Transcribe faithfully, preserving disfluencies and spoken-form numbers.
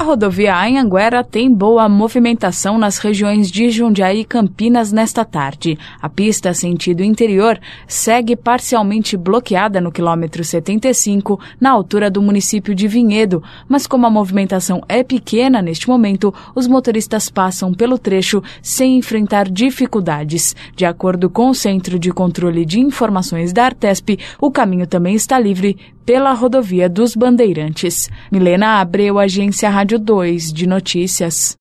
A rodovia Anhanguera tem boa movimentação nas regiões de Jundiaí e Campinas nesta tarde. A pista sentido interior segue parcialmente bloqueada no quilômetro setenta e cinco, na altura do município de Vinhedo, mas como a movimentação é pequena neste momento, os motoristas passam pelo trecho sem enfrentar dificuldades. De acordo com o Centro de Controle de Informações da Artesp, o caminho também está livre pela rodovia dos Bandeirantes. Milena Abreu, Agência Rádio dois de Notícias.